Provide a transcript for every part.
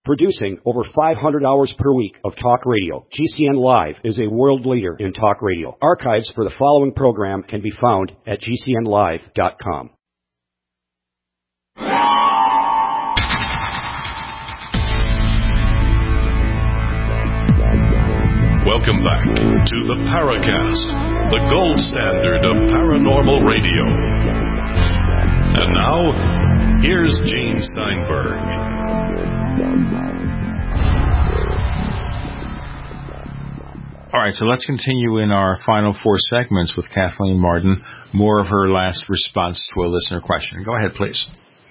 Producing over 500 hours per week of talk radio, GCN Live is a world leader in talk radio. Archives for the following program can be found at GCNlive.com. Welcome back to the Paracast, the gold standard of paranormal radio. And now, here's Gene Steinberg. All right, so let's continue in our final four segments with Kathleen Martin, more of her last response to a listener question. Go ahead, please.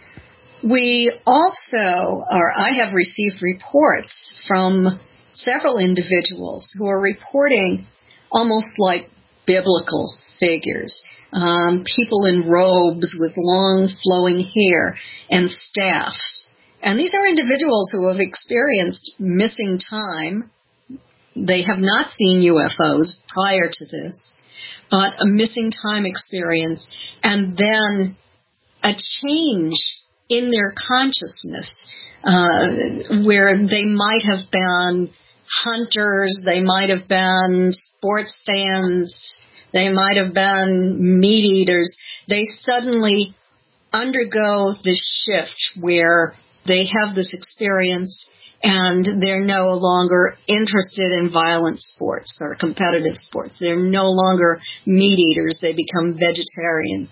We also, I have received reports from several individuals who are reporting almost like biblical figures, people in robes with long flowing hair and staffs. And these are individuals who have experienced missing time. They have not seen UFOs prior to this, but a missing time experience, and then a change in their consciousness where they might have been hunters, they might have been sports fans, they might have been meat eaters. They suddenly undergo this shift where they have this experience and they're no longer interested in violent sports or competitive sports. They're no longer meat eaters. They become vegetarian.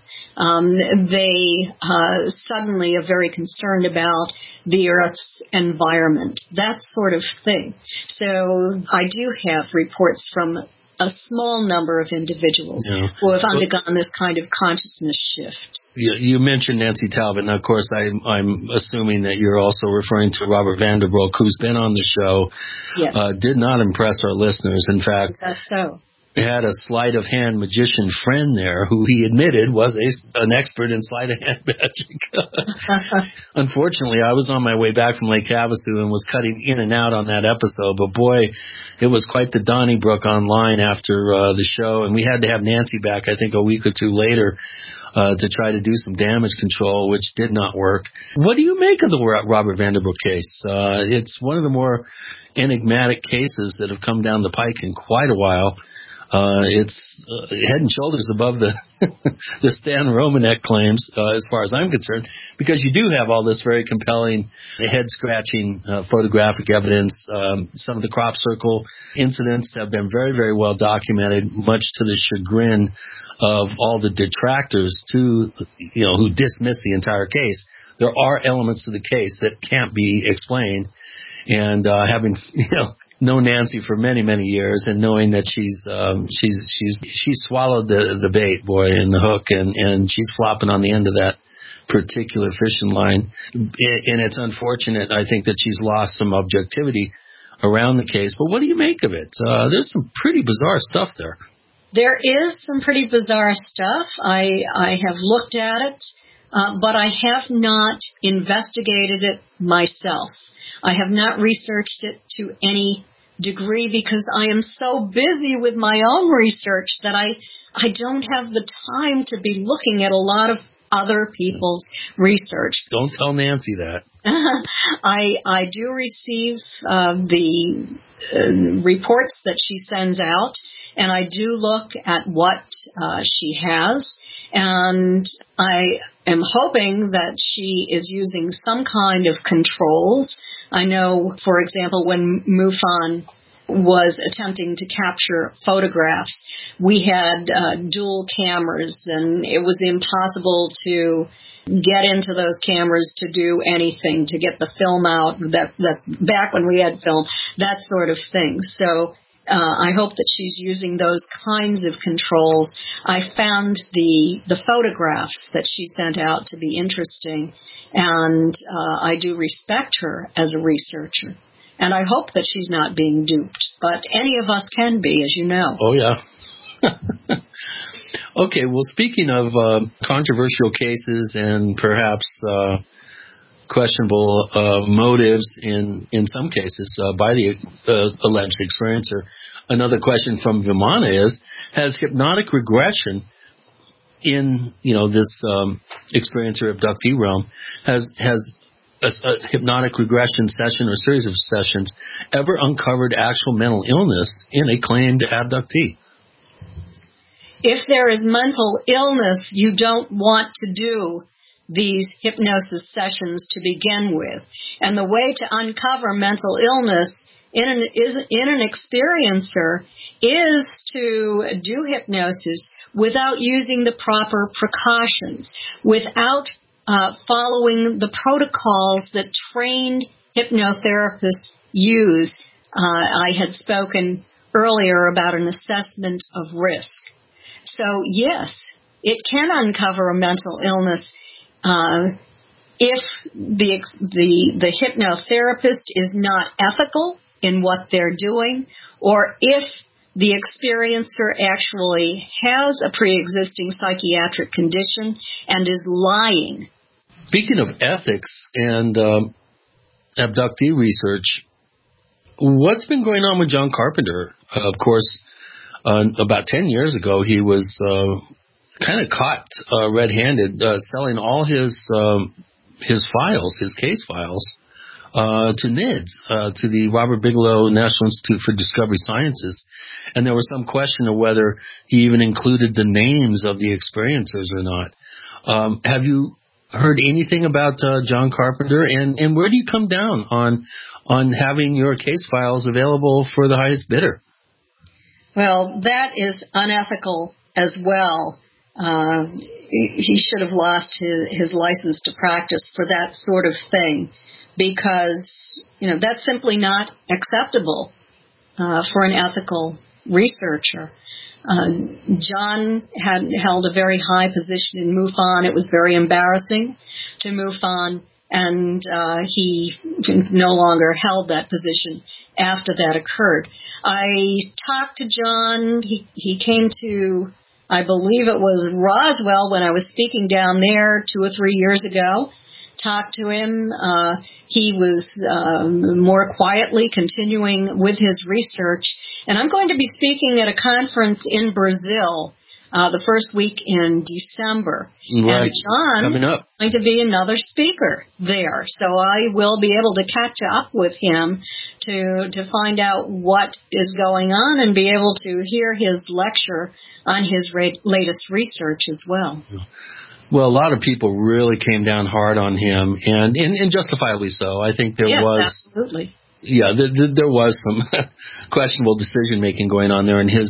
They suddenly are very concerned about the Earth's environment, that sort of thing. So I do have reports from a small number of individuals who have undergone this kind of consciousness shift. You mentioned Nancy Talbot, and of course I'm assuming that you're also referring to Robert Vanderbroek, who's been on the show. Yes. Did not impress our listeners. In fact, that's so. Had a sleight of hand magician friend there who he admitted was an expert in sleight of hand magic. Unfortunately, I was on my way back from Lake Havasu and was cutting in and out on that episode, but boy, it was quite the Donnybrook online after the show, and we had to have Nancy back, I think, a week or two later to try to do some damage control, which did not work. What do you make of the Robert Vanderbroek case? It's one of the more enigmatic cases that have come down the pike in quite a while. It's head and shoulders above the the Stan Romanek claims, as far as I'm concerned, because you do have all this very compelling, head-scratching photographic evidence. Some of the crop circle incidents have been very, very well documented, much to the chagrin of all the detractors who dismiss the entire case. There are elements of the case that can't be explained, and having known Nancy for many, many years, and knowing that she's swallowed the bait, boy, and the hook, and she's flopping on the end of that particular fishing line. And it's unfortunate, I think, that she's lost some objectivity around the case. But what do you make of it? There's some pretty bizarre stuff there. There is some pretty bizarre stuff. I have looked at it, but I have not investigated it myself. I have not researched it to any degree because I am so busy with my own research that I don't have the time to be looking at a lot of other people's research. Don't tell Nancy that. I do receive the reports that she sends out, and I do look at what she has, and I am hoping that she is using some kind of controls. I know, for example, when MUFON was attempting to capture photographs, we had dual cameras, and it was impossible to get into those cameras to do anything, to get the film out. That's back when we had film, that sort of thing. So I hope that she's using those kinds of controls. I found the photographs that she sent out to be interesting, and I do respect her as a researcher. And I hope that she's not being duped. But any of us can be, as you know. Oh, yeah. Okay, well, speaking of controversial cases and perhaps questionable motives in some cases by the alleged experiencer, another question from Vimana is, has hypnotic regression in this experiencer abductee realm, has a hypnotic regression session or series of sessions ever uncovered actual mental illness in a claimed abductee? If there is mental illness, you don't want to do these hypnosis sessions to begin with. And the way to uncover mental illness in an experiencer is to do hypnosis without using the proper precautions, without following the protocols that trained hypnotherapists use. I had spoken earlier about an assessment of risk. So yes, it can uncover a mental illness if the hypnotherapist is not ethical in what they're doing, or if the experiencer actually has a pre-existing psychiatric condition and is lying. Speaking of ethics and abductee research, what's been going on with John Carpenter? Of course, about 10 years ago, he was kind of caught red-handed selling all his files, his case files, to NIDS, to the Robert Bigelow National Institute for Discovery Sciences. And there was some question of whether he even included the names of the experiencers or not. Have you heard anything about John Carpenter? And where do you come down on having your case files available for the highest bidder? Well, that is unethical as well. He should have lost his license to practice for that sort of thing, because, that's simply not acceptable for an ethical researcher. John had held a very high position in MUFON. It was very embarrassing to MUFON, and he no longer held that position after that occurred. I talked to John. He came to, I believe it was Roswell when I was speaking down there 2 or 3 years ago. Talked to him. He was more quietly continuing with his research. And I'm going to be speaking at a conference in Brazil the first week in December. Right. And John is going to be another speaker there. So I will be able to catch up with him to find out what is going on and be able to hear his lecture on his latest research as well. Well, a lot of people really came down hard on him, and justifiably so. I think there was... absolutely. Yeah, there was some questionable decision making going on there in his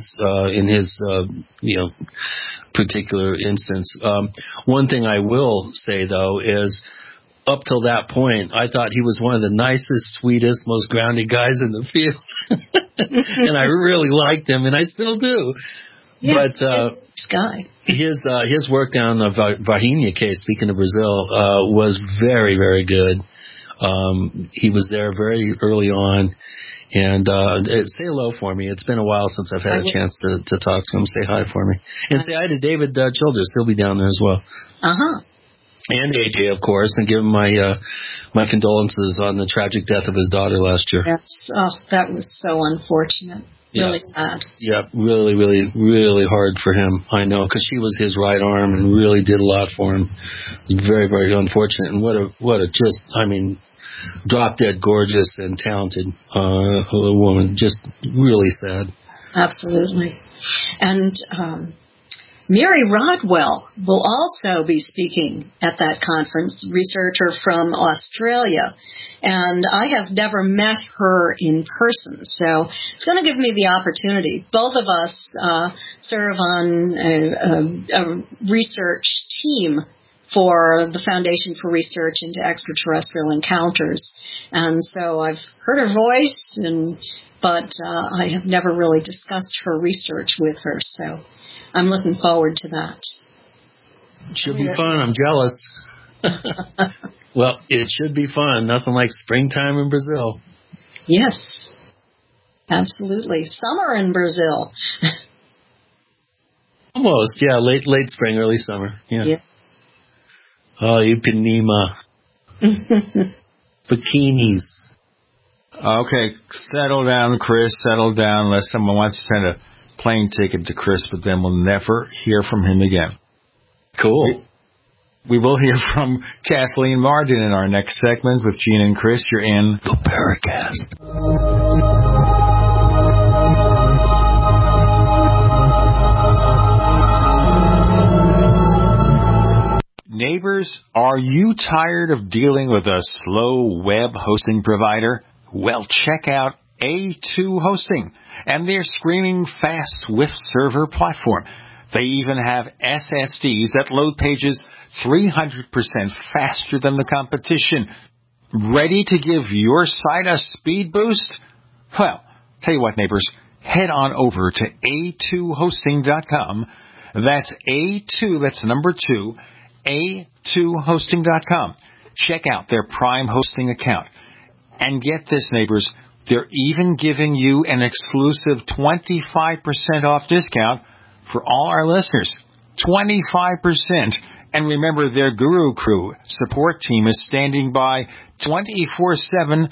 particular instance. One thing I will say though is, up till that point, I thought he was one of the nicest, sweetest, most grounded guys in the field, and I really liked him, and I still do. Yes, but guy. His work down the Varginha case, speaking of Brazil, was very, very good. He was there very early on, and say hello for me. It's been a while since I've had a chance to talk to him. Say hi for me, and say hi to David Childers. He'll be down there as well. And AJ, of course, and give him my condolences on the tragic death of his daughter last year. Yes. Oh, that was so unfortunate. Really sad. Yeah, really, really, really hard for him. I know, because she was his right arm and really did a lot for him. It was very, very unfortunate. And what a drop dead gorgeous and talented woman. Just really sad. Absolutely. And Mary Rodwell will also be speaking at that conference, researcher from Australia. And I have never met her in person, so it's going to give me the opportunity. Both of us serve on a research team for the Foundation for Research into Extraterrestrial Encounters. And so I've heard her voice, but I have never really discussed her research with her, so I'm looking forward to that. It should be fun. I'm jealous. Well, it should be fun. Nothing like springtime in Brazil. Yes, absolutely. Summer in Brazil. Almost, yeah. Late spring, early summer. Yeah. Oh, Ipanema. Bikinis. Okay, settle down, Chris. Settle down. Unless someone wants to send a plane ticket to Chris, but then we'll never hear from him again. Cool. We will hear from Kathleen Marden in our next segment with Gene and Chris. You're in the Paracast. Neighbors, are you tired of dealing with a slow web hosting provider? Well, check out A2 Hosting and their screaming fast Swift server platform. They even have SSDs that load pages 300% faster than the competition. Ready to give your site a speed boost? Well, tell you what, neighbors, head on over to a2hosting.com. That's A2, that's number 2, a2hosting.com. Check out their Prime hosting account. And get this, neighbors, they're even giving you an exclusive 25% off discount for all our listeners. 25%. And remember, their Guru Crew support team is standing by 24/7,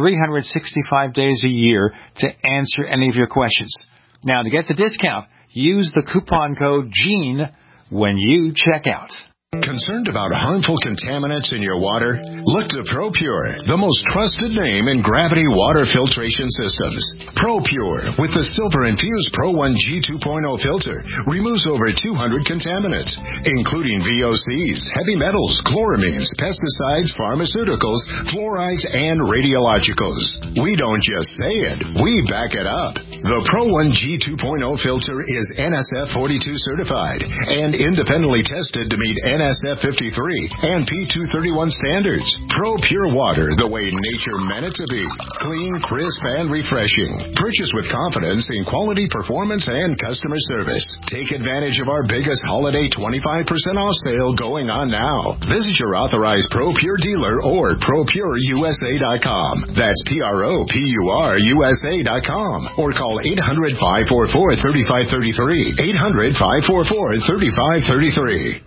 365 days a year to answer any of your questions. Now, to get the discount, use the coupon code GENE when you check out. Concerned about harmful contaminants in your water? Look to ProPure, the most trusted name in gravity water filtration systems. ProPure, with the silver-infused Pro 1 G2.0 filter, removes over 200 contaminants, including VOCs, heavy metals, chloramines, pesticides, pharmaceuticals, fluorides, and radiologicals. We don't just say it, we back it up. The Pro 1 G2.0 filter is NSF 42 certified and independently tested to meet NSF 53 and P231 standards. ProPure water, the way nature meant it to be. Clean, crisp, and refreshing. Purchase with confidence in quality, performance, and customer service. Take advantage of our biggest holiday 25% off sale going on now. Visit your authorized ProPure dealer or ProPureUSA.com. That's ProPureUSA.com. Or call 800-544-3533. 800-544-3533.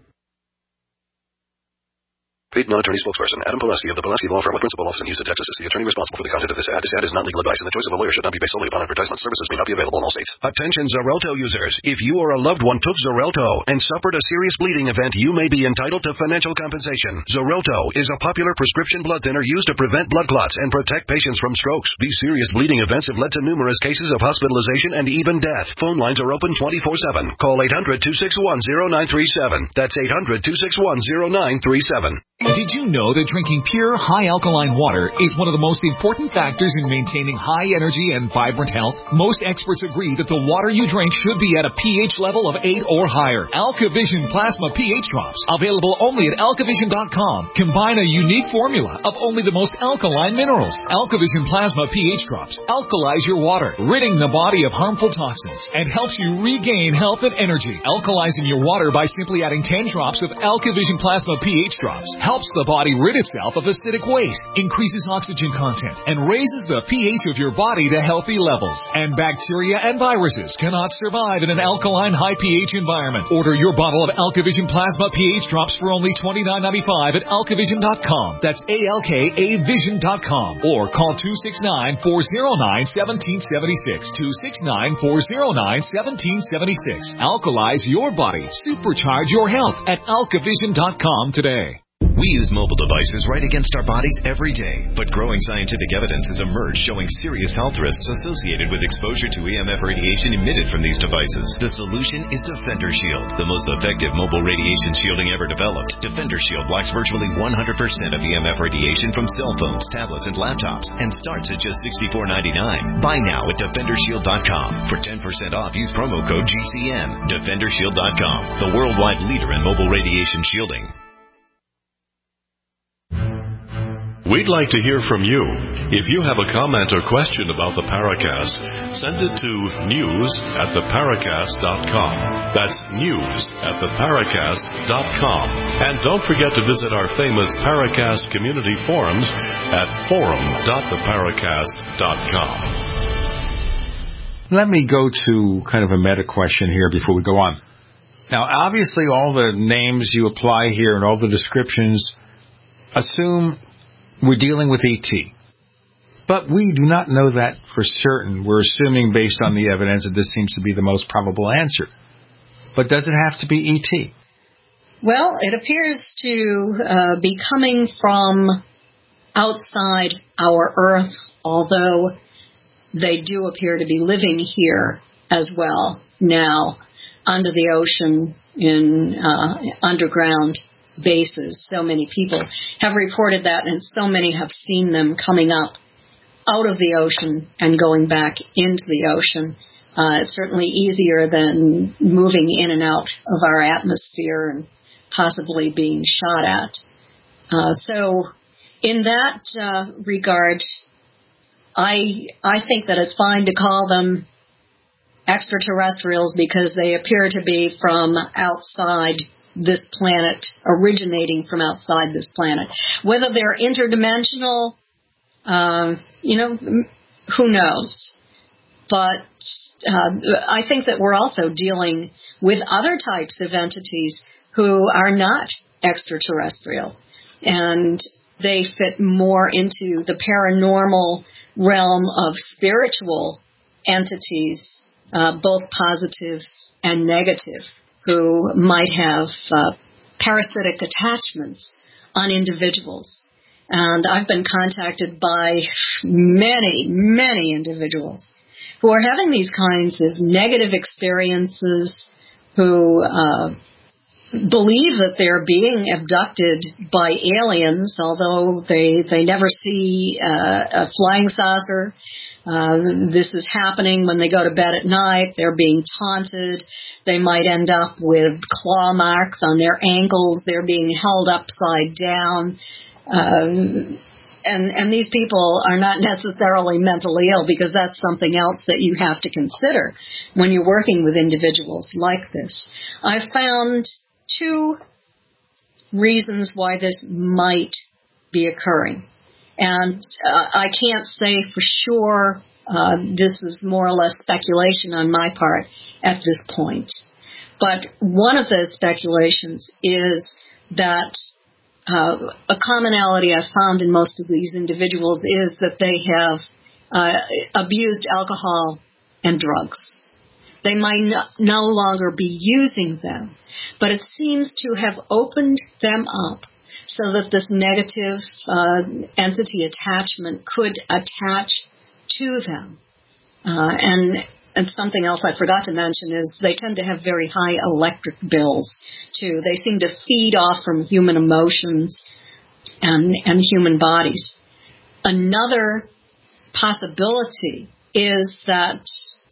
Paid non-attorney spokesperson Adam Poleski of the Poleski Law Firm with principal office in Houston, Texas is the attorney responsible for the content of this ad. This ad is not legal advice, and the choice of a lawyer should not be based solely upon advertisement. Services may not be available in all states. Attention Xarelto users. If you or a loved one took Xarelto and suffered a serious bleeding event, you may be entitled to financial compensation. Xarelto is a popular prescription blood thinner used to prevent blood clots and protect patients from strokes. These serious bleeding events have led to numerous cases of hospitalization and even death. Phone lines are open 24/7. Call 800-261-0937. That's 800-261-0937. Did you know that drinking pure, high-alkaline water is one of the most important factors in maintaining high energy and vibrant health? Most experts agree that the water you drink should be at a pH level of 8 or higher. AlkaVision Plasma pH Drops, available only at alkavision.com, combine a unique formula of only the most alkaline minerals. AlkaVision Plasma pH Drops alkalize your water, ridding the body of harmful toxins, and helps you regain health and energy. Alkalizing your water by simply adding 10 drops of AlkaVision Plasma pH Drops helps the body rid itself of acidic waste, increases oxygen content, and raises the pH of your body to healthy levels. And bacteria and viruses cannot survive in an alkaline high pH environment. Order your bottle of AlkaVision Plasma pH Drops for only $29.95 at alkavision.com. That's ALKAvision.com. Or call 269-409-1776. 269-409-1776. Alkalize your body. Supercharge your health at alkavision.com today. We use mobile devices right against our bodies every day, but growing scientific evidence has emerged showing serious health risks associated with exposure to EMF radiation emitted from these devices. The solution is Defender Shield, the most effective mobile radiation shielding ever developed. Defender Shield blocks virtually 100% of EMF radiation from cell phones, tablets, and laptops, and starts at just $64.99. Buy now at DefenderShield.com. For 10% off, use promo code GCN. DefenderShield.com, the worldwide leader in mobile radiation shielding. We'd like to hear from you. If you have a comment or question about the Paracast, send it to news@theparacast.com. That's news@theparacast.com. And don't forget to visit our famous Paracast community forums at forum.theparacast.com. Let me go to kind of a meta question here before we go on. Now, obviously, all the names you apply here and all the descriptions assume we're dealing with ET. But we do not know that for certain. We're assuming based on the evidence that this seems to be the most probable answer. But does it have to be ET? Well, it appears to be coming from outside our Earth, although they do appear to be living here as well now, under the ocean in underground bases. So many people have reported that, and so many have seen them coming up out of the ocean and going back into the ocean. It's certainly easier than moving in and out of our atmosphere and possibly being shot at. So in that regard, I think that it's fine to call them extraterrestrials because they appear to be from outside this planet, originating from outside this planet. Whether they're interdimensional, who knows? But I think that we're also dealing with other types of entities who are not extraterrestrial, and they fit more into the paranormal realm of spiritual entities, both positive and negative, who might have parasitic attachments on individuals. And I've been contacted by many, many individuals who are having these kinds of negative experiences, who believe that they're being abducted by aliens, although they never see a flying saucer. This is happening when they go to bed at night. They're being taunted. They might end up with claw marks on their ankles. They're being held upside down. And these people are not necessarily mentally ill, because that's something else that you have to consider when you're working with individuals like this. I've found 2 reasons why this might be occurring. And I can't say for sure. This is more or less speculation on my part at this point. But one of those speculations is that a commonality I've found in most of these individuals is that they have abused alcohol and drugs. They might no longer be using them, but it seems to have opened them up so that this negative entity attachment could attach to them. And something else I forgot to mention is they tend to have very high electric bills, too. They seem to feed off from human emotions and human bodies. Another possibility is that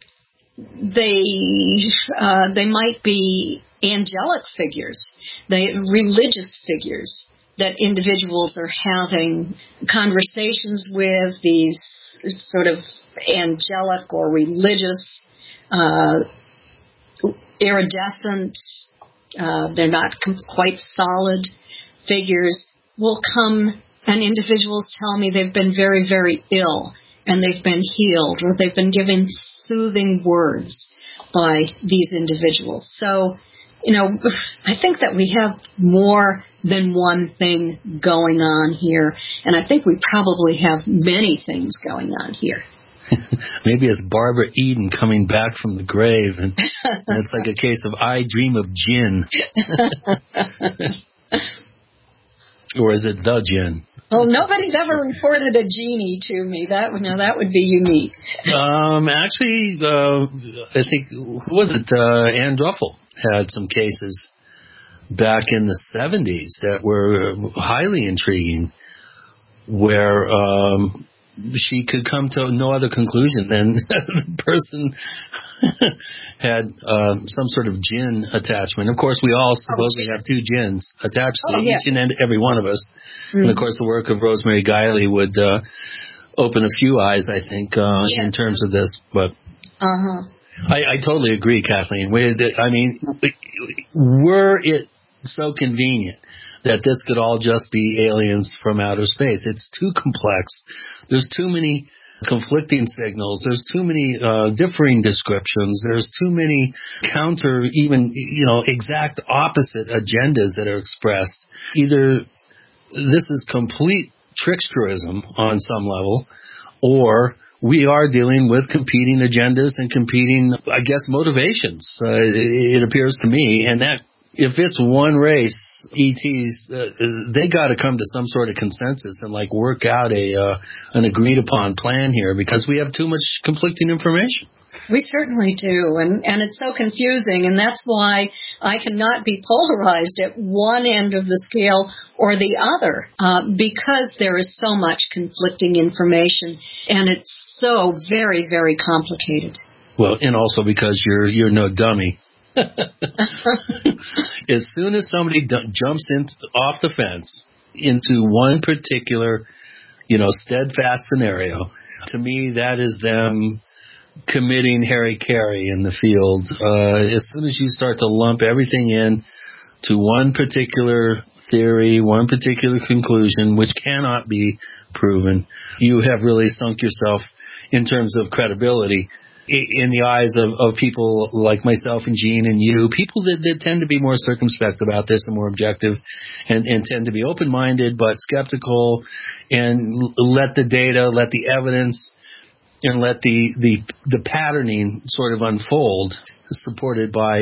they might be angelic figures, religious figures that individuals are having conversations with, these sort of angelic or religious, iridescent, they're not quite solid figures, will come, and individuals tell me they've been very, very ill and they've been healed, or they've been given soothing words by these individuals. So, I think that we have more than one thing going on here, and I think we probably have many things going on here. Maybe it's Barbara Eden coming back from the grave, and it's like a case of I dream of gin. Or is it the gin? Well, nobody's ever reported a genie to me. That would be unique. Actually, I think, who was it? Ann Druffel had some cases back in the 70s that were highly intriguing, where she could come to no other conclusion than the person had some sort of jinn attachment. Of course, we all supposedly have 2 jinns attached to each and every one of us. Mm-hmm. And, of course, the work of Rosemary Guiley would open a few eyes, I think, in terms of this. But I totally agree, Kathleen. Were it so convenient that this could all just be aliens from outer space, it's too complex. There's too many conflicting signals. There's too many differing descriptions. There's too many counter, even, exact opposite agendas that are expressed. Either this is complete tricksterism on some level, or we are dealing with competing agendas and competing, I guess, motivations. It appears to me, and that if it's one race, ETs, they got to come to some sort of consensus and like work out an agreed upon plan here, because we have too much conflicting information. We certainly do, and it's so confusing, and that's why I cannot be polarized at one end of the scale or the other, because there is so much conflicting information, and it's so very, very complicated. Well, and also because you're no dummy. As soon as somebody jumps off the fence into one particular, steadfast scenario, to me that is them committing hara-kiri in the field. As soon as you start to lump everything in to one particular theory, one particular conclusion, which cannot be proven, you have really sunk yourself in terms of credibility in the eyes of people like myself and Gene and you, people that tend to be more circumspect about this and more objective and tend to be open-minded but skeptical and let the data, let the evidence, and let the patterning sort of unfold, supported by,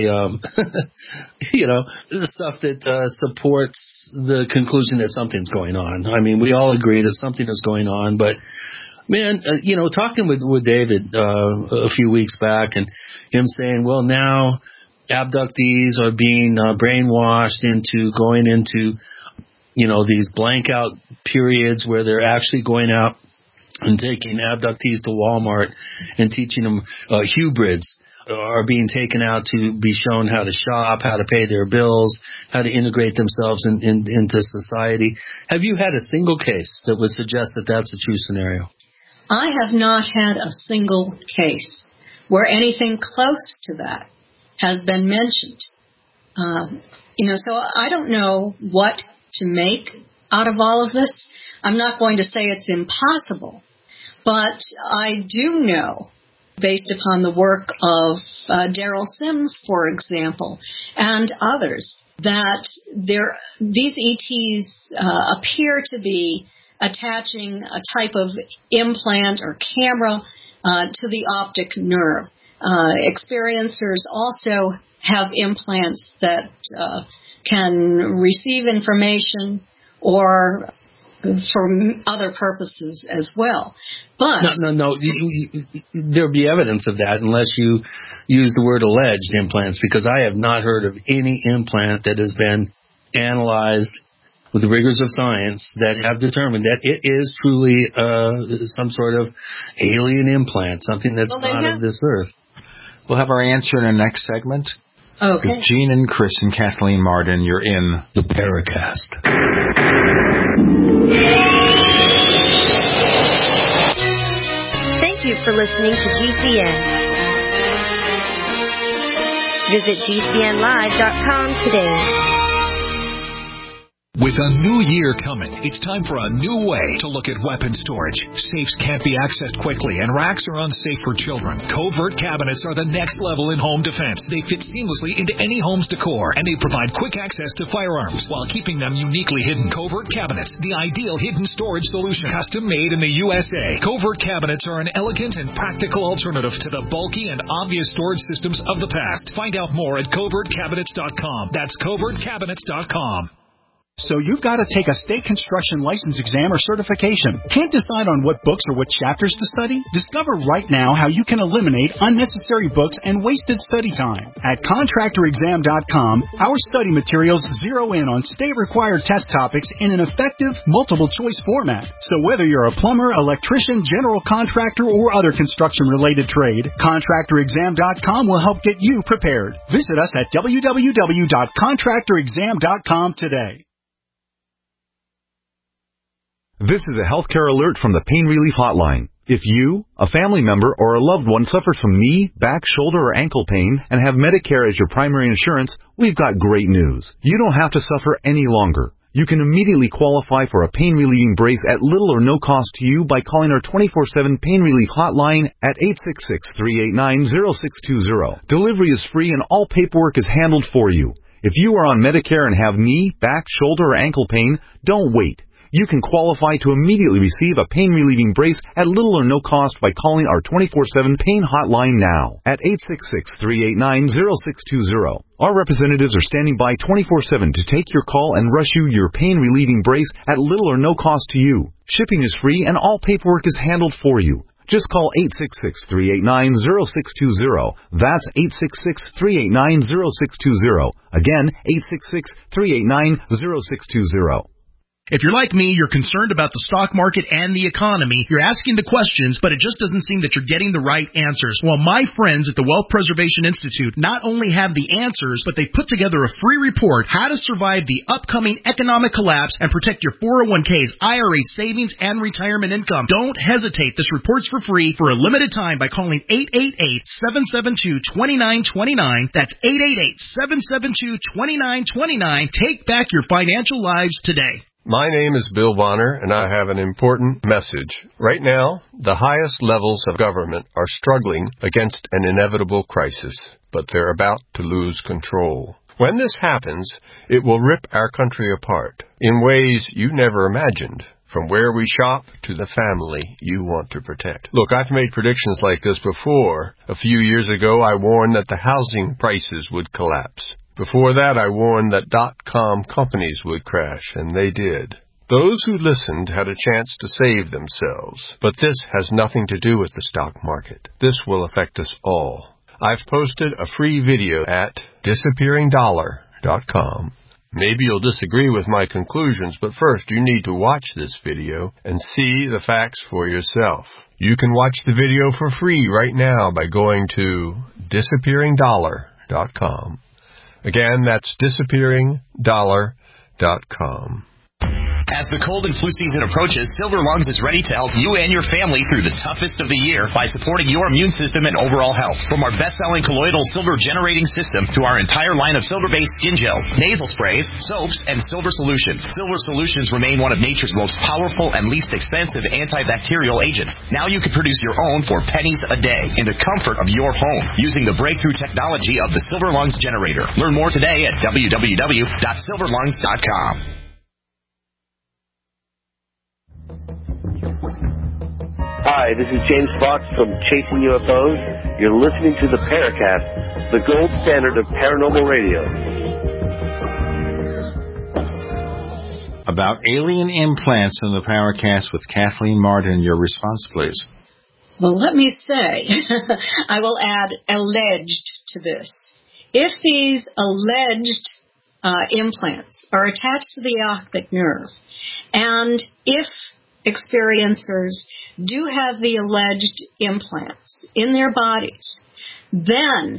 the stuff that supports the conclusion that something's going on. I mean, we all agree that something is going on, but man, talking with David a few weeks back and him saying, well, now abductees are being brainwashed into going into, these blank out periods where they're actually going out and taking abductees to Walmart and teaching them hybrids are being taken out to be shown how to shop, how to pay their bills, how to integrate themselves into society. Have you had a single case that would suggest that that's a true scenario? I have not had a single case where anything close to that has been mentioned. So I don't know what to make out of all of this. I'm not going to say it's impossible, but I do know, based upon the work of Daryl Sims, for example, and others, that these ETs appear to be attaching a type of implant or camera to the optic nerve. Experiencers also have implants that can receive information or for other purposes as well. But No. There'll be evidence of that unless you use the word alleged implants, because I have not heard of any implant that has been analyzed with the rigors of science that have determined that it is truly some sort of alien implant, something that's not of this earth. We'll have our answer in the next segment. Okay. With Gene and Chris and Kathleen Marden, you're in the Paracast. Thank you for listening to GCN. Visit GCNlive.com today. With a new year coming, it's time for a new way to look at weapon storage. Safes can't be accessed quickly, and racks are unsafe for children. Covert cabinets are the next level in home defense. They fit seamlessly into any home's decor, and they provide quick access to firearms while keeping them uniquely hidden. Covert cabinets, the ideal hidden storage solution. Custom made in the USA. Covert cabinets are an elegant and practical alternative to the bulky and obvious storage systems of the past. Find out more at covertcabinets.com. That's covertcabinets.com. So you've got to take a state construction license exam or certification. Can't decide on what books or what chapters to study? Discover right now how you can eliminate unnecessary books and wasted study time. At contractorexam.com, our study materials zero in on state-required test topics in an effective, multiple-choice format. So whether you're a plumber, electrician, general contractor, or other construction-related trade, contractorexam.com will help get you prepared. Visit us at www.contractorexam.com today. This is a healthcare alert from the Pain Relief Hotline. If you, a family member, or a loved one suffers from knee, back, shoulder, or ankle pain and have Medicare as your primary insurance, we've got great news. You don't have to suffer any longer. You can immediately qualify for a pain-relieving brace at little or no cost to you by calling our 24/7 Pain Relief Hotline at 866-389-0620. Delivery is free and all paperwork is handled for you. If you are on Medicare and have knee, back, shoulder, or ankle pain, don't wait. You can qualify to immediately receive a pain-relieving brace at little or no cost by calling our 24/7 pain hotline now at 866-389-0620. Our representatives are standing by 24/7 to take your call and rush you your pain-relieving brace at little or no cost to you. Shipping is free and all paperwork is handled for you. Just call 866-389-0620. That's 866-389-0620. Again, 866-389-0620. If you're like me, you're concerned about the stock market and the economy. You're asking the questions, but it just doesn't seem that you're getting the right answers. Well, my friends at the Wealth Preservation Institute not only have the answers, but they put together a free report, How to Survive the Upcoming Economic Collapse and Protect Your 401ks, IRA savings, and retirement income. Don't hesitate. This report's for free for a limited time by calling 888-772-2929. That's 888-772-2929. Take back your financial lives today. My name is Bill Bonner, and I have an important message. Right now, the highest levels of government are struggling against an inevitable crisis, but they're about to lose control. When this happens, it will rip our country apart in ways you never imagined, from where we shop to the family you want to protect. Look, I've made predictions like this before. A few years ago, I warned that the housing prices would collapse. Before that, I warned that .com companies would crash, and they did. Those who listened had a chance to save themselves. But this has nothing to do with the stock market. This will affect us all. I've posted a free video at disappearingdollar.com. Maybe you'll disagree with my conclusions, but first you need to watch this video and see the facts for yourself. You can watch the video for free right now by going to disappearingdollar.com. Again, that's disappearingdollar.com. As the cold and flu season approaches, Silver Lungs is ready to help you and your family through the toughest of the year by supporting your immune system and overall health. From our best-selling colloidal silver generating system to our entire line of silver-based skin gels, nasal sprays, soaps, and silver solutions. Silver solutions remain one of nature's most powerful and least expensive antibacterial agents. Now you can produce your own for pennies a day in the comfort of your home using the breakthrough technology of the Silver Lungs generator. Learn more today at www.silverlungs.com. Hi, this is James Fox from Chasing UFOs. You're listening to the Paracast, the gold standard of paranormal radio. About alien implants in the Paracast with Kathleen Martin. Your response, please. Well, let me say, I will add alleged to this. If these alleged implants are attached to the optic nerve, and if experiencers do have the alleged implants in their bodies, then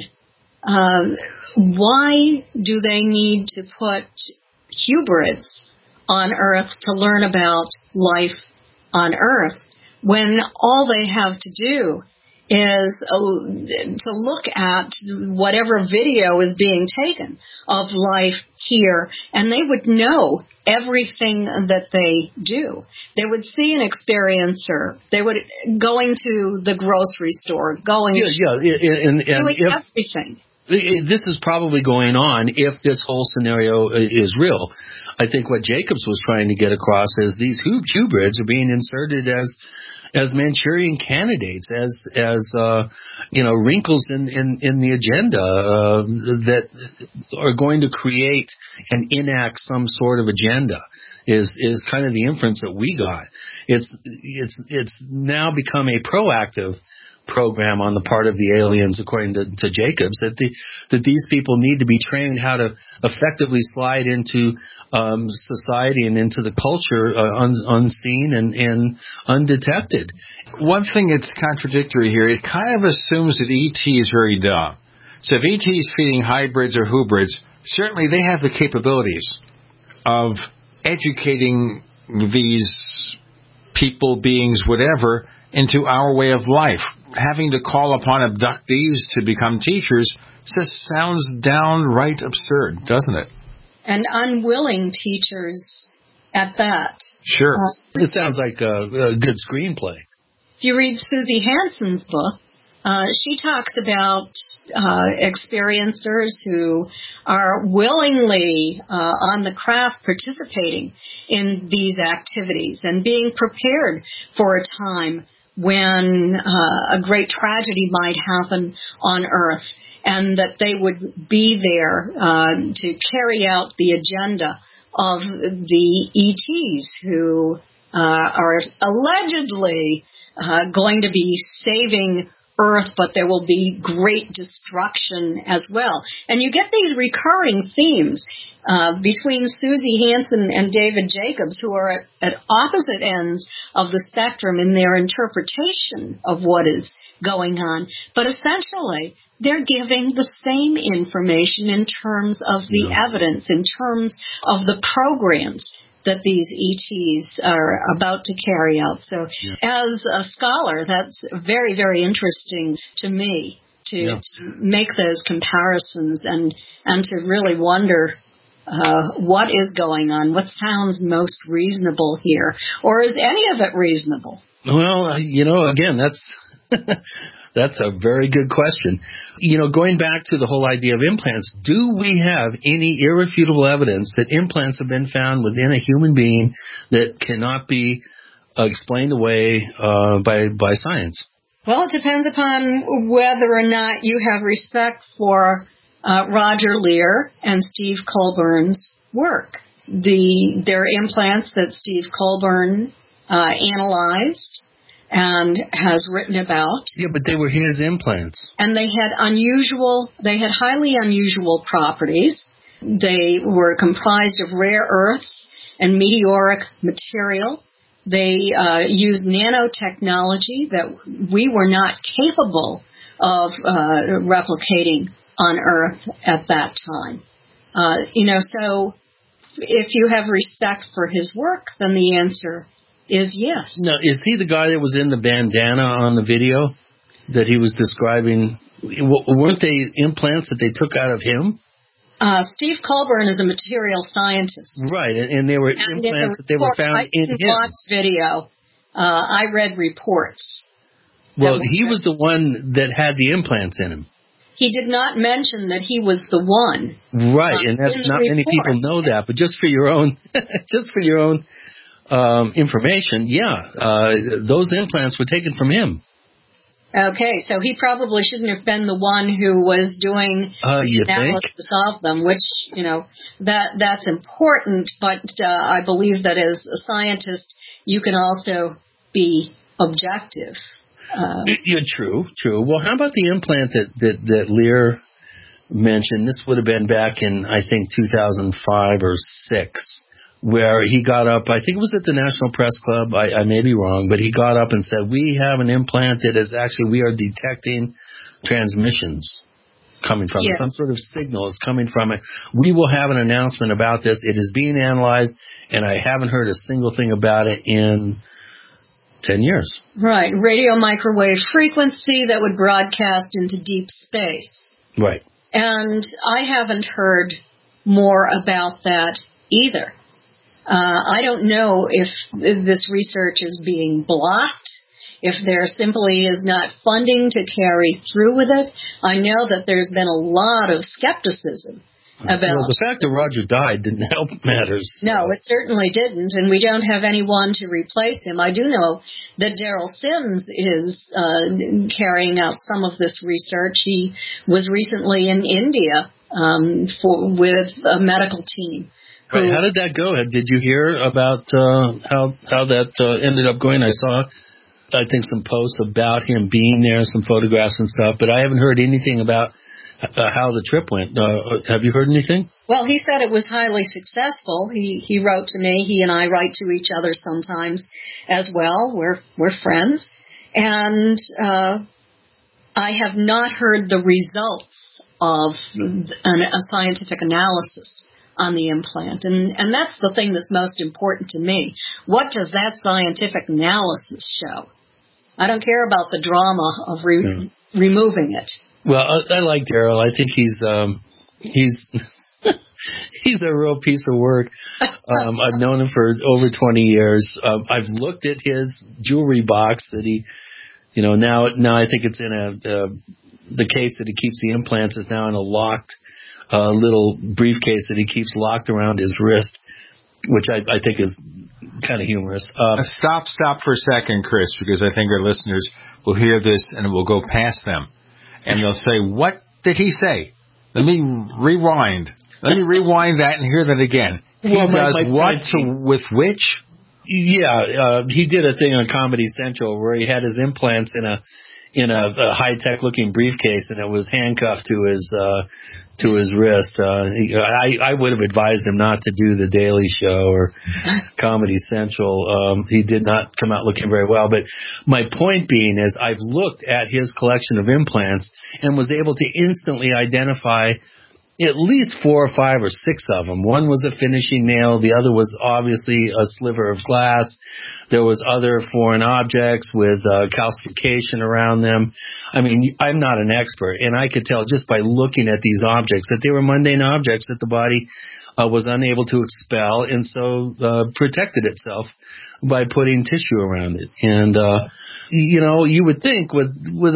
why do they need to put hybrids on Earth to learn about life on Earth when all they have to do is to look at whatever video is being taken of life here, and they would know everything that they do. They would see an experiencer. They would going to the grocery store, doing everything. This is probably going on if this whole scenario is real. I think what Jacobs was trying to get across is these hybrids are being inserted as Manchurian candidates, as wrinkles in the agenda that are going to create and enact some sort of agenda. Is kind of the inference that we got. It's now become a proactive program on the part of the aliens, according to Jacobs, that these people need to be trained how to effectively slide into society and into the culture unseen and undetected. One thing that's contradictory here, it kind of assumes that ET is very dumb. So if ET is feeding hybrids or hybrids, certainly they have the capabilities of educating these people, beings, whatever, into our way of life. Having to call upon abductees to become teachers just sounds downright absurd, doesn't it? And unwilling teachers at that. Sure. It sounds like a good screenplay. If you read Susie Hansen's book, she talks about experiencers who are willingly on the craft participating in these activities and being prepared for a time when a great tragedy might happen on Earth, and that they would be there to carry out the agenda of the ETs who are allegedly going to be saving Earth, but there will be great destruction as well. And you get these recurring themes between Susie Hansen and David Jacobs, who are at opposite ends of the spectrum in their interpretation of what is going on. But essentially, they're giving the same information in terms of the evidence, in terms of the programs that these ETs are about to carry out. So as a scholar, that's very, very interesting to me to make those comparisons and to really wonder what is going on, what sounds most reasonable here, or is any of it reasonable? Well, again, that's a very good question. Going back to the whole idea of implants, do we have any irrefutable evidence that implants have been found within a human being that cannot be explained away by science? Well, it depends upon whether or not you have respect for Roger Leir and Steve Colburn's work. Their implants that Steve Colburn analyzed and has written about. Yeah, but they were his implants. And they had highly unusual properties. They were comprised of rare earths and meteoric material. They used nanotechnology that we were not capable of replicating on Earth at that time. So if you have respect for his work, then the answer is yes. Now, is he the guy that was in the bandana on the video that he was describing? Weren't they implants that they took out of him? Steve Colburn is a material scientist. Right, and they were implants that they were found in him. I watched video. I read reports. Well, he was the one that had the implants in him. He did not mention that he was the one. Right, and that's not many people know that, but just for your own information, those implants were taken from him. Okay, so he probably shouldn't have been the one who was doing the analysis of them, which, that's important, but I believe that as a scientist, you can also be objective. True. Well, how about the implant that Lear mentioned? This would have been back in, I think, 2005 or 6. Where he got up, I think it was at the National Press Club, I may be wrong, but he got up and said, we have an implant that is actually, we are detecting transmissions coming from it. Some sort of signal is coming from it. We will have an announcement about this. It is being analyzed, and I haven't heard a single thing about it in 10 years. Right. Radio microwave frequency that would broadcast into deep space. Right. And I haven't heard more about that either. I don't know if this research is being blocked, if there simply is not funding to carry through with it. I know that there's been a lot of skepticism about... Well, the fact that Roger died didn't help matters. No, it certainly didn't, and we don't have anyone to replace him. I do know that Daryl Sims is carrying out some of this research. He was recently in India with a medical team. Right. How did that go? Did you hear about how that ended up going? I saw, I think, some posts about him being there, some photographs and stuff, but I haven't heard anything about how the trip went. Have you heard anything? Well, he said it was highly successful. He wrote to me. He and I write to each other sometimes as well. We're friends. And I have not heard the results of a scientific analysis on the implant. And that's the thing that's most important to me. What does that scientific analysis show? I don't care about the drama of removing it. Well, I like Daryl. I think he's he's a real piece of work. I've known him for over 20 years. I've looked at his jewelry box that he, now I think it's in the case that he keeps the implants is now in a locked little briefcase that he keeps locked around his wrist, which I think is kind of humorous. Stop for a second, Chris, because I think our listeners will hear this and it will go past them. And they'll say, what did he say? Let me rewind. Let me rewind that and hear that again. He does what with which? Yeah, he did a thing on Comedy Central where he had his implants in a high-tech looking briefcase, and it was handcuffed to his wrist. I would have advised him not to do the Daily Show or Comedy Central. He did not come out looking very well. But my point being is I've looked at his collection of implants and was able to instantly identify at least 4 or 5 or 6 of them. One was a finishing nail. The other was obviously a sliver of glass. There was other foreign objects with calcification around them. I mean, I'm not an expert, and I could tell just by looking at these objects that they were mundane objects that the body was unable to expel, and so protected itself by putting tissue around it. And you would think with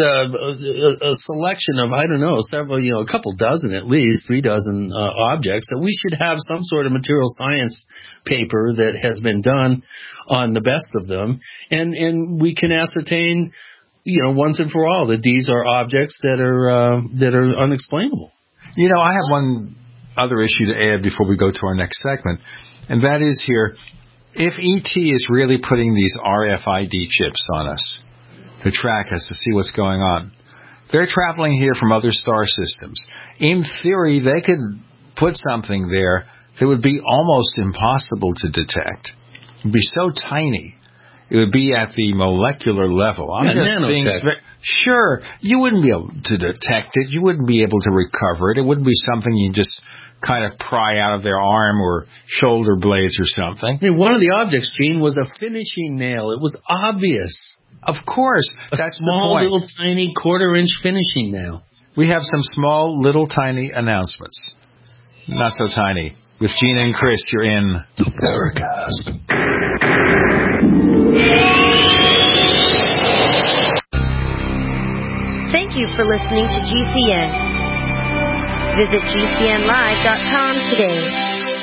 a selection of, I don't know, several, a couple dozen at least, 3 dozen objects, that we should have some sort of material science paper that has been done on the best of them, and we can ascertain, once and for all that these are objects that are unexplainable. I have one other issue to add before we go to our next segment, and that is here, if ET is really putting these RFID chips on us to track us, to see what's going on, they're traveling here from other star systems. In theory, they could put something there that would be almost impossible to detect. It would be so tiny. It would be at the molecular level. Sure, you wouldn't be able to detect it. You wouldn't be able to recover it. It wouldn't be something you just kind of pry out of their arm or shoulder blades or something. Hey, one of the objects, Gene, was a finishing nail. It was obvious. Of course. That's small, the point. Little, tiny, quarter-inch finishing nail. We have some small, little, tiny announcements. Not so tiny. With Gene and Chris, you're in the Paracast. Thank you for listening to GCN. Visit GCNlive.com today.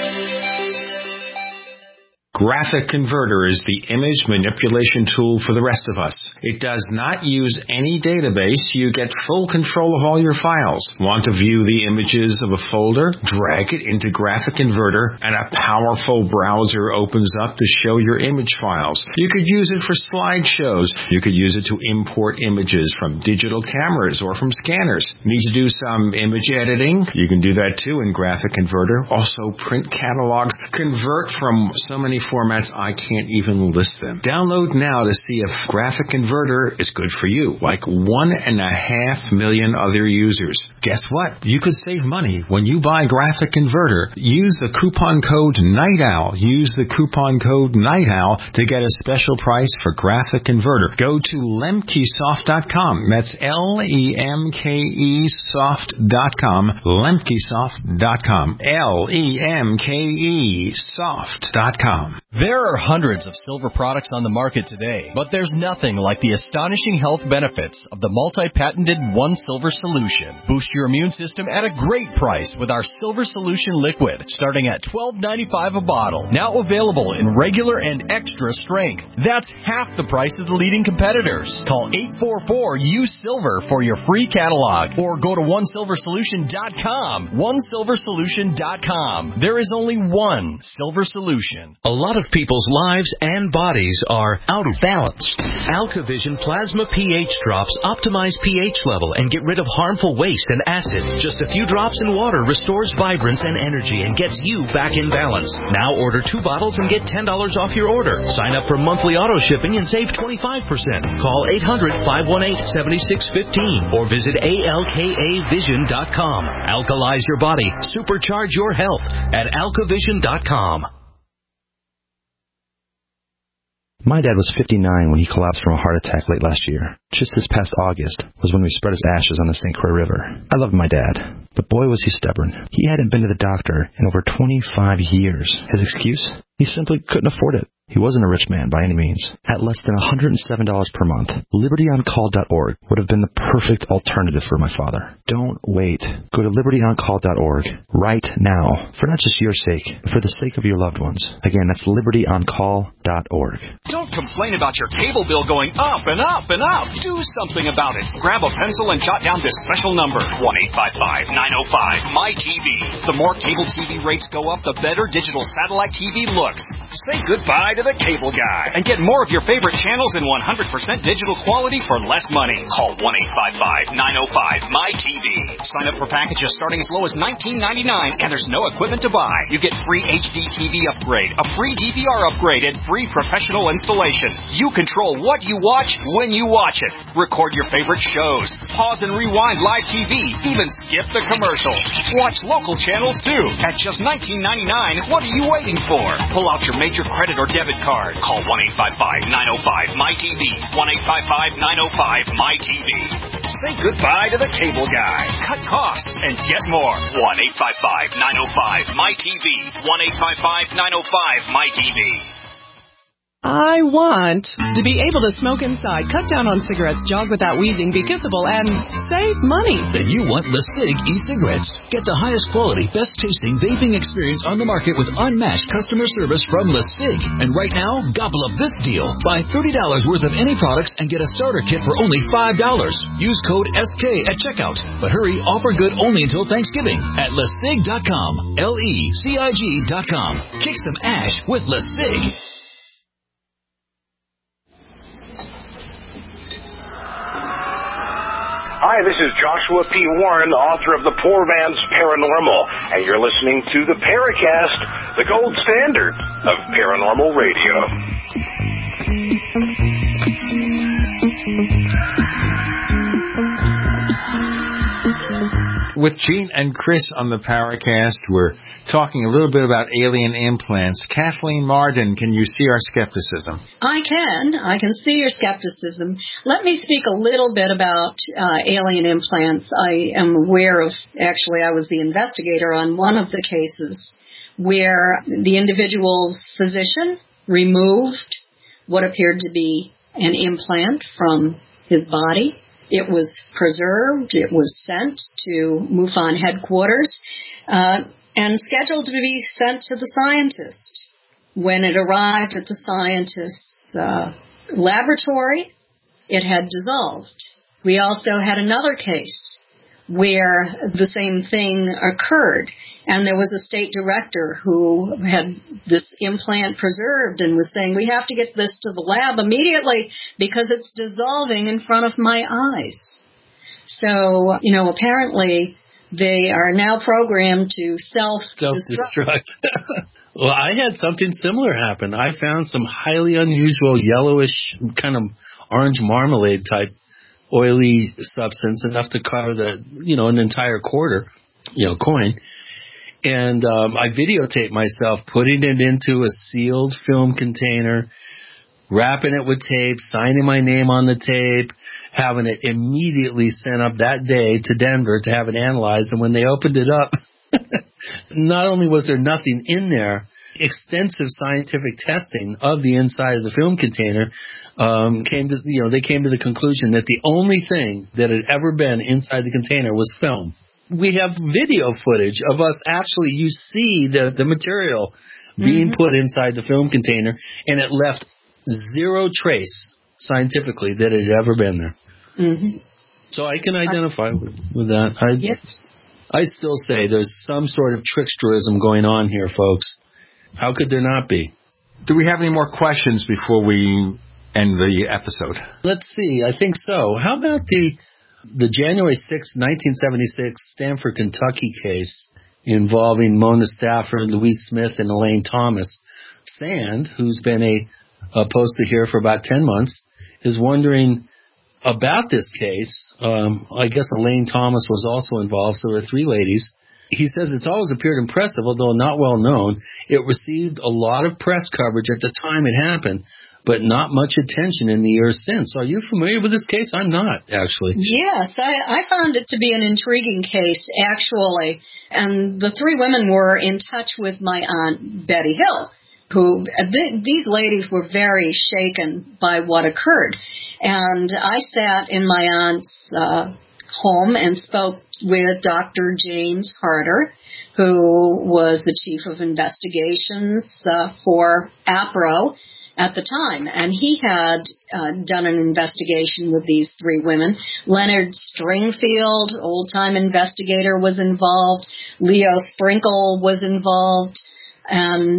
Graphic Converter is the image manipulation tool for the rest of us. It does not use any database. You get full control of all your files. Want to view the images of a folder? Drag it into Graphic Converter and a powerful browser opens up to show your image files. You could use it for slideshows. You could use it to import images from digital cameras or from scanners. Need to do some image editing? You can do that too in Graphic Converter. Also print catalogs. Convert from so many formats I can't even list them. Download now to see if Graphic Converter is good for you, like 1.5 million other users. Guess what? You could save money when you buy Graphic Converter. Use the coupon code NIGHTOWL. Use the coupon code NIGHTOWL to get a special price for Graphic Converter. Go to lemkesoft.com. That's LEMKEsoft.com. Lemkesoft.com. LEMKEsoft.com. There are hundreds of silver products on the market today, but there's nothing like the astonishing health benefits of the multi-patented One Silver Solution. Boost your immune system at a great price with our Silver Solution Liquid, starting at $12.95 a bottle. Now available in regular and extra strength. That's half the price of the leading competitors. Call 844-USILVER for your free catalog, or go to OneSilverSolution.com. OneSilverSolution.com. There is only one Silver Solution. A lot of people's lives and bodies are out of balance. AlkaVision Plasma pH drops optimize pH level and get rid of harmful waste and acids. Just a few drops in water restores vibrance and energy and gets you back in balance. Now order 2 bottles and get $10 off your order. Sign up for monthly auto shipping and save 25%. Call 800-518-7615 or visit ALKAvision.com. Alkalize your body. Supercharge your health at AlkaVision.com. My dad was 59 when he collapsed from a heart attack late last year. Just this past August was when we spread his ashes on the St. Croix River. I loved my dad, but boy was he stubborn. He hadn't been to the doctor in over 25 years. His excuse? He simply couldn't afford it. He wasn't a rich man by any means. At less than $107 per month, LibertyOnCall.org would have been the perfect alternative for my father. Don't wait. Go to LibertyOnCall.org right now, for not just your sake, but for the sake of your loved ones. Again, that's LibertyOnCall.org. Don't complain about your cable bill going up and up and up. Do something about it. Grab a pencil and jot down this special number, 1-855-905-MY-TV. The more cable TV rates go up, the better digital satellite TV looks. Say goodbye to the cable guy and get more of your favorite channels in 100% digital quality for less money. Call 1-855-905-MY-TV. Sign up for packages starting as low as $19.99, and there's no equipment to buy. You get free HD TV upgrade, a free DVR upgrade, and free professional installation. You control what you watch when you watch it. Record your favorite shows, pause and rewind live TV, even skip the commercial. Watch local channels too at just $19.99. What are you waiting for? Pull out your major credit or debit card. Call 1-855-905-MY-TV. 1-855-905-MY-TV. Say goodbye to the cable guy. Cut costs and get more. 1-855-905-MY-TV. 1-855-905-MY-TV. I want to be able to smoke inside, cut down on cigarettes, jog without wheezing, be kissable, and save money. Then you want LeSig e-cigarettes. Get the highest quality, best tasting vaping experience on the market with unmatched customer service from LeSig. And right now, gobble up this deal. Buy $30 worth of any products and get a starter kit for only $5. Use code SK at checkout. But hurry, offer good only until Thanksgiving at LeSig.com. LECIG.com. Kick some ash with LeSig. Hi, this is Joshua P. Warren, the author of The Poor Man's Paranormal, and you're listening to the Paracast, the gold standard of paranormal radio. With Gene and Chris on the Paracast, we're talking a little bit about alien implants. Kathleen Marden, can you see our skepticism? I can see your skepticism. Let me speak a little bit about alien implants. I am aware of, actually, I was the investigator on one of the cases where the individual's physician removed what appeared to be an implant from his body. It was preserved. It was sent to MUFON headquarters and scheduled to be sent to the scientist. When it arrived at the scientist's laboratory, it had dissolved. We also had another case where the same thing occurred, and there was a state director who had this implant preserved and was saying, we have to get this to the lab immediately because it's dissolving in front of my eyes. So, apparently they are now programmed to self-destruct. Well, I had something similar happen. I found some highly unusual yellowish, kind of orange marmalade type oily substance, enough to cover an entire quarter, coin. And I videotaped myself putting it into a sealed film container, wrapping it with tape, signing my name on the tape, having it immediately sent up that day to Denver to have it analyzed. And when they opened it up, not only was there nothing in there, extensive scientific testing of the inside of the film container came to the conclusion that the only thing that had ever been inside the container was film. We have video footage of us actually, you see the material being put inside the film container, and it left zero trace scientifically that it had ever been there. Mm-hmm. So I can identify with that. I still say there's some sort of tricksterism going on here, folks. How could there not be? Do we have any more questions before we end the episode? Let's see. I think so. How about the January 6, 1976 Stamford, Kentucky case involving Mona Stafford, Louise Smith, and Elaine Thomas? Sand, who's been a poster here for about 10 months, is wondering about this case. I guess Elaine Thomas was also involved, so there were three ladies. He says it's always appeared impressive, although not well known. It received a lot of press coverage at the time it happened, but not much attention in the years since. Are you familiar with this case? I'm not, actually. Yes, I found it to be an intriguing case, actually. And the three women were in touch with my Aunt Betty Hill, these ladies were very shaken by what occurred. And I sat in my aunt's home and spoke with Dr. James Harder, who was the chief of investigations for APRO at the time. And he had done an investigation with these three women. Leonard Stringfield, old-time investigator, was involved. Leo Sprinkle was involved. And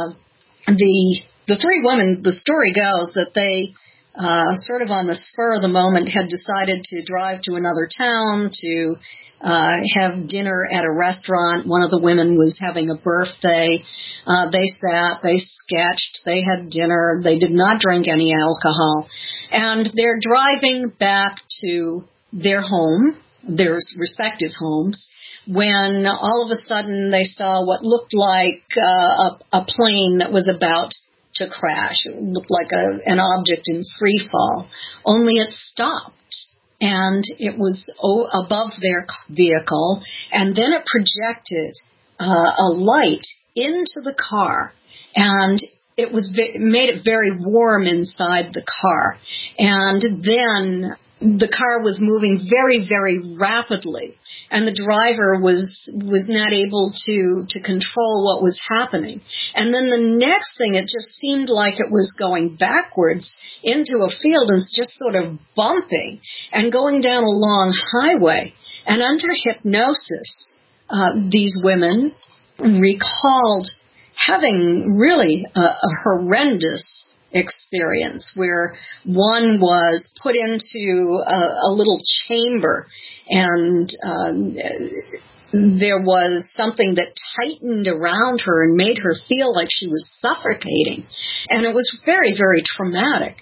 the three women, the story goes that they sort of on the spur of the moment had decided to drive to another town to have dinner at a restaurant. One of the women was having a birthday. They sat, they sketched, they had dinner. They did not drink any alcohol. And they're driving back to their home, their respective homes, when all of a sudden they saw what looked like a plane that was about to crash. It looked like an object in free fall, only it stopped. And it was above their vehicle, and then it projected a light into the car, and it made it very warm inside the car. And then the car was moving very, very rapidly, and the driver was not able to control what was happening. And then the next thing, it just seemed like it was going backwards into a field and just sort of bumping and going down a long highway. And under hypnosis, these women recalled having really a horrendous experience where one was put into a little chamber, and there was something that tightened around her and made her feel like she was suffocating. And it was very, very traumatic.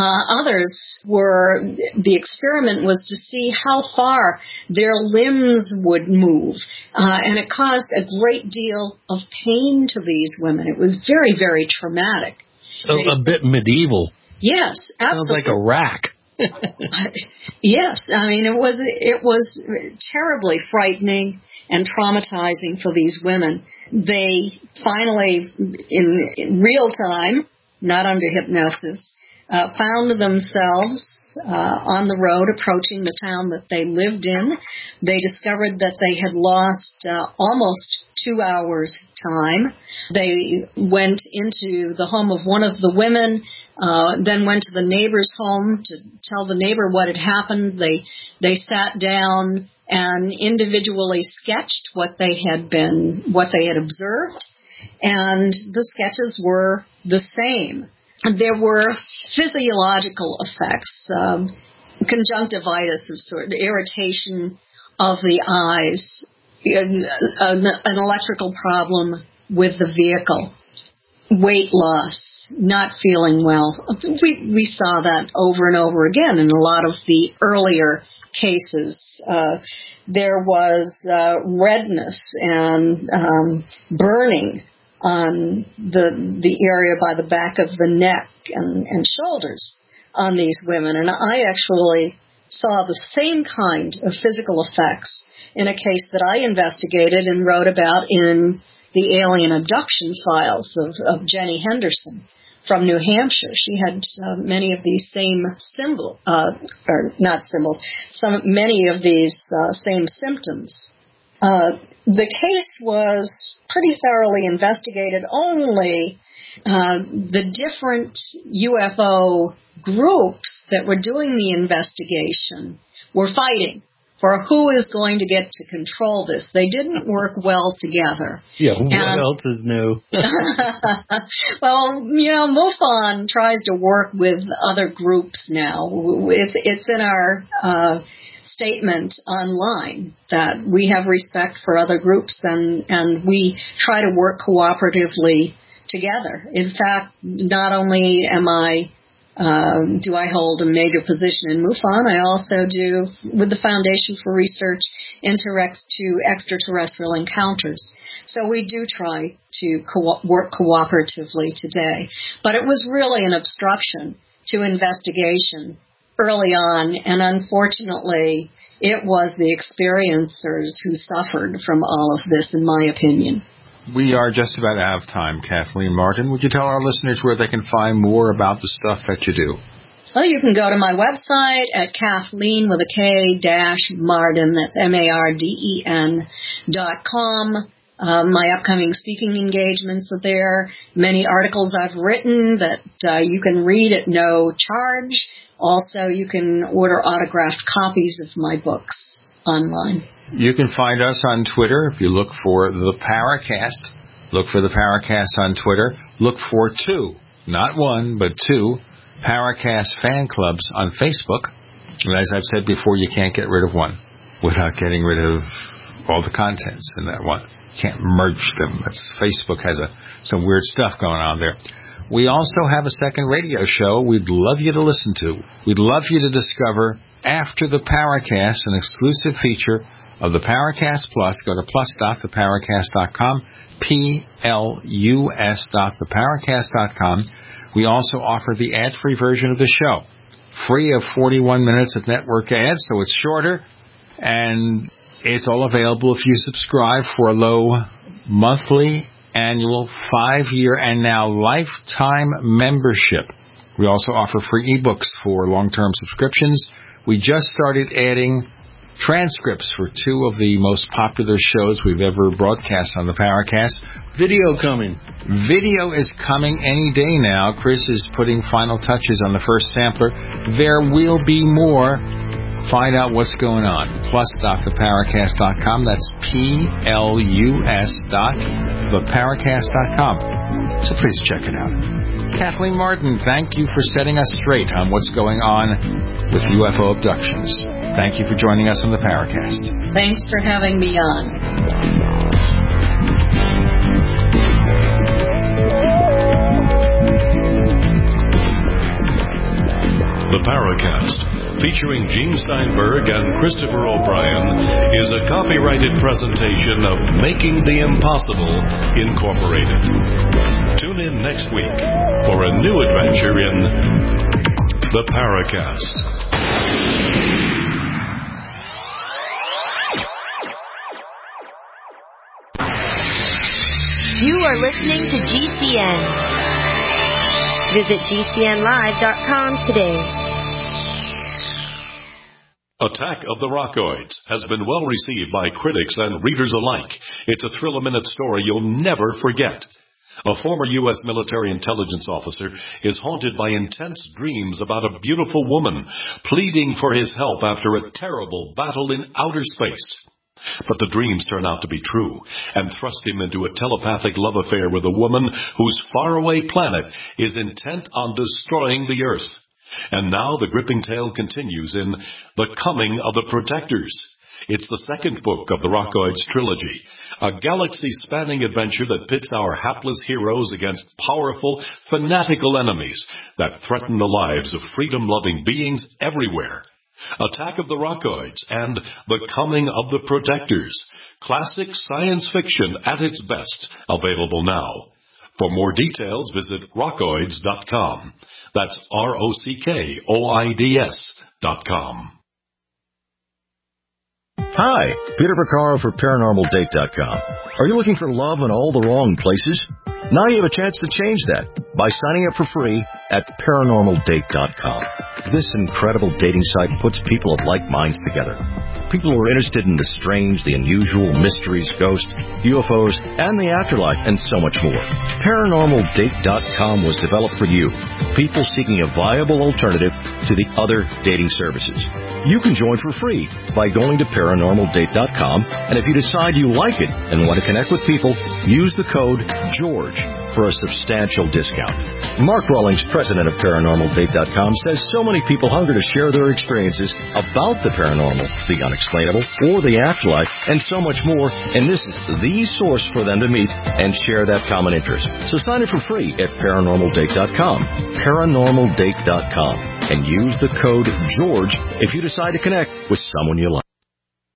The experiment was to see how far their limbs would move, and it caused a great deal of pain to these women. It was very, very traumatic. A bit medieval. Yes, absolutely. Sounds like a rack. Yes, I mean, it was terribly frightening and traumatizing for these women. They finally, in real time, not under hypnosis, found themselves on the road approaching the town that they lived in. They discovered that they had lost almost 2 hours' time. They went into the home of one of the women, then went to the neighbor's home to tell the neighbor what had happened. They sat down and individually sketched what they had observed, and the sketches were the same. There were physiological effects, conjunctivitis of sort, irritation of the eyes, an electrical problem with the vehicle, weight loss, not feeling well. We saw that over and over again in a lot of the earlier cases. There was redness and burning on the area by the back of the neck and shoulders on these women. And I actually saw the same kind of physical effects in a case that I investigated and wrote about in the alien abduction files of Jenny Henderson from New Hampshire. She had many of these same many of these same symptoms. The case was pretty thoroughly investigated. Only the different UFO groups that were doing the investigation were fighting for who is going to get to control this. They didn't work well together. Yeah, what else is new? Well, MUFON tries to work with other groups now. It's in our statement online that we have respect for other groups and we try to work cooperatively together. In fact, not only do I hold a major position in MUFON, I also do with the Foundation for Research into Extraterrestrial Encounters. So we do try to work cooperatively today. But it was really an obstruction to investigation early on, and unfortunately, it was the experiencers who suffered from all of this, in my opinion. We are just about out of time, Kathleen Martin. Would you tell our listeners where they can find more about the stuff that you do? Well, you can go to my website at Kathleen with a K-Marden, that's MARDEN.com. My upcoming speaking engagements are there. Many articles I've written that you can read at no charge. Also, you can order autographed copies of my books online. You can find us on Twitter if you look for the Paracast. Look for the Paracast on Twitter. Look for 2, not 1, but 2 Paracast fan clubs on Facebook. And as I've said before, you can't get rid of one without getting rid of all the contents in that one. You can't merge them. Facebook has some weird stuff going on there. We also have a second radio show we'd love you to listen to. We'd love you to discover After the Paracast, an exclusive feature of the Paracast Plus. Go to plus.theparacast.com, plus.theparacast.com. We also offer the ad-free version of the show, free of 41 minutes of network ads, so it's shorter, and it's all available if you subscribe for a low monthly, annual, 5-year, and now lifetime membership. We also offer free ebooks for long-term subscriptions. We just started adding transcripts for 2 of the most popular shows we've ever broadcast on the Paracast. Video coming. Video is coming any day now. Chris is putting final touches on the first sampler. There will be more. Find out what's going on. Plus.theparacast.com. That's plus.theparacast.com. So please check it out. Kathleen Martin, thank you for setting us straight on what's going on with UFO abductions. Thank you for joining us on the Paracast. Thanks for having me on. The Paracast, featuring Gene Steinberg and Christopher O'Brien, is a copyrighted presentation of Making the Impossible, Incorporated. Tune in next week for a new adventure in The Paracast. You are listening to GCN. Visit GCNlive.com today. Attack of the Rockoids has been well received by critics and readers alike. It's a thrill-a-minute story you'll never forget. A former U.S. military intelligence officer is haunted by intense dreams about a beautiful woman pleading for his help after a terrible battle in outer space. But the dreams turn out to be true and thrust him into a telepathic love affair with a woman whose faraway planet is intent on destroying the Earth. And now the gripping tale continues in The Coming of the Protectors. It's the second book of the Rockoids trilogy, a galaxy-spanning adventure that pits our hapless heroes against powerful, fanatical enemies that threaten the lives of freedom-loving beings everywhere. Attack of the Rockoids and The Coming of the Protectors. Classic science fiction at its best. Available now. For more details, visit rockoids.com. That's ROCKOIDS.com. Hi, Peter Picaro for ParanormalDate.com. Are you looking for love in all the wrong places? Now you have a chance to change that by signing up for free at ParanormalDate.com. This incredible dating site puts people of like minds together. People who are interested in the strange, the unusual, mysteries, ghosts, UFOs, and the afterlife, and so much more. ParanormalDate.com was developed for you, people seeking a viable alternative to the other dating services. You can join for free by going to ParanormalDate.com, and if you decide you like it and want to connect with people, use the code GEORGE for a substantial discount. Mark Rawlings, president of ParanormalDate.com, says so many people hunger to share their experiences about the paranormal, the unexplainable, or the afterlife, and so much more, and this is the source for them to meet and share that common interest. So sign up for free at ParanormalDate.com, ParanormalDate.com, and use the code GEORGE if you decide to connect with someone you like.